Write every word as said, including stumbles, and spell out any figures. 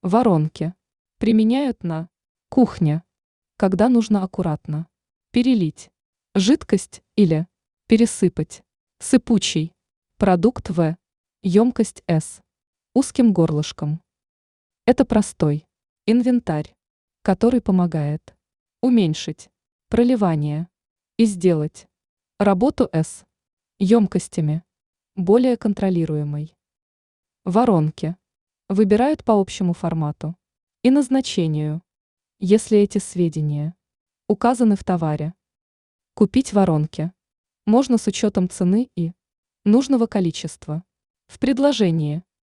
Воронки. Применяют на кухне, когда нужно аккуратно перелить жидкость или пересыпать сыпучий продукт в емкость с узким горлышком. Это простой инвентарь, который помогает уменьшить проливание и сделать работу с емкостями более контролируемой. Воронки выбирают по общему формату и назначению, если эти сведения указаны в товаре. Купить воронки можно с учетом цены и нужного количества в предложении.